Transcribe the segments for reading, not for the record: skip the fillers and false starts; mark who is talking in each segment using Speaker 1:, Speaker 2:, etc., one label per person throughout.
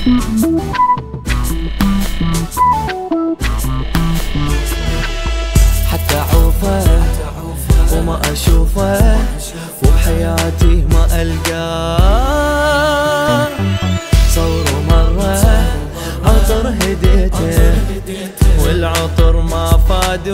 Speaker 1: حتى عوفه وما أشوفه وبحياتي ما ألقاه. صور مرة عطر هديته والعطر ما فاد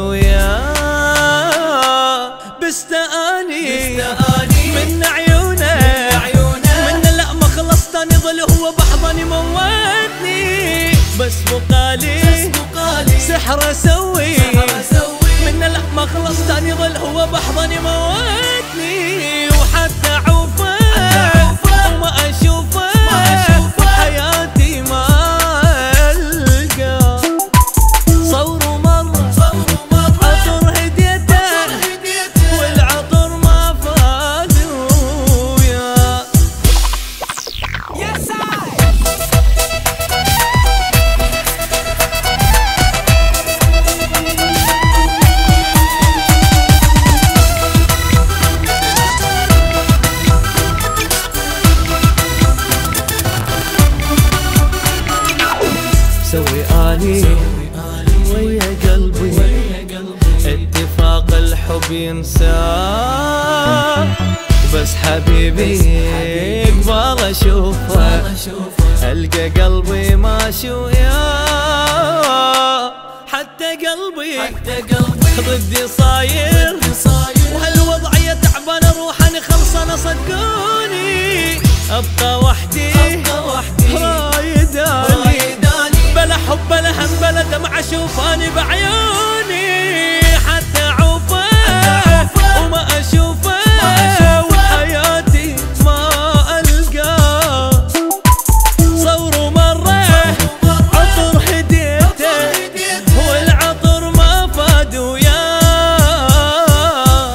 Speaker 1: وياه. بستاني من عيونه من لا ما خلصت تاني ظل هو بحضني موتني. بس بقالي سحر اسوي من لا ما خلصت تاني ظل هو بحضني موتني. وحتى عوفه وما اشوفه حياتي ما القى. صور مرة عطر هديته والعطر ما فاد وياه. سوي آلي ويا قلبي اتفاق الحب ينساه. بس حبيبي قبال اشوفه القى قلبي ماشي وياه. حتى قلبي ضدي صاير وهالوضعية تعبان روحاني خلصانة صدقوني. ابقى وحدي رايداني بلا حب بلا هم بلا دمع اشوفاني بعيوني. حتى عوفه وما اشوفه وحياتي ما القاه. صور مرة عطر هديته والعطر ما فاد وياه.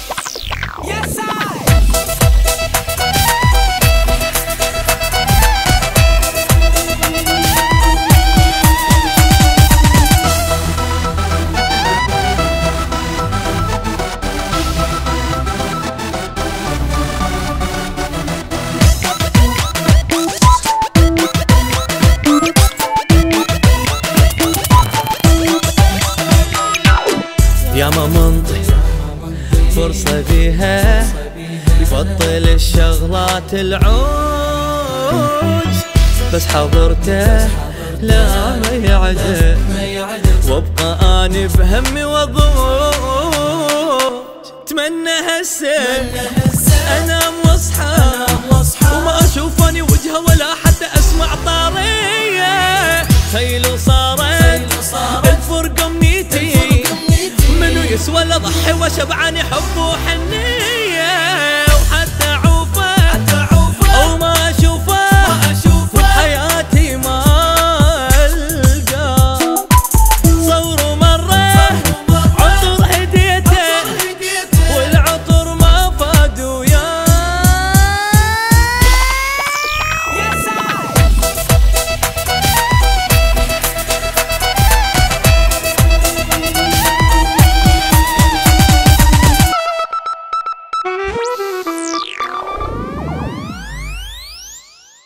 Speaker 1: يا ما منطي فرصة بيها يبطل الشغلات العوج. بس حضرته لا ما يعدل وابقى اني بهمي وضوج. اتمنى هالسن انام واصحى وما اشوف اني وجهه ولا حتى اسمع طاريه. خيلو صارت الفرقه امنيتي منو يسوى اضحي وشبعاني حب وحنيه.